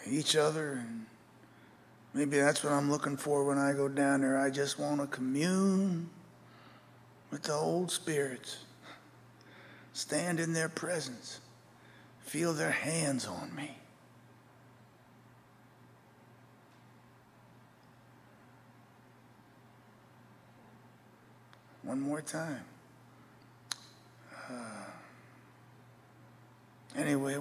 each other. And maybe that's what I'm looking for when I go down there. I just want to commune with the old spirits, stand in their presence, feel their hands on me. One more time. Anyway.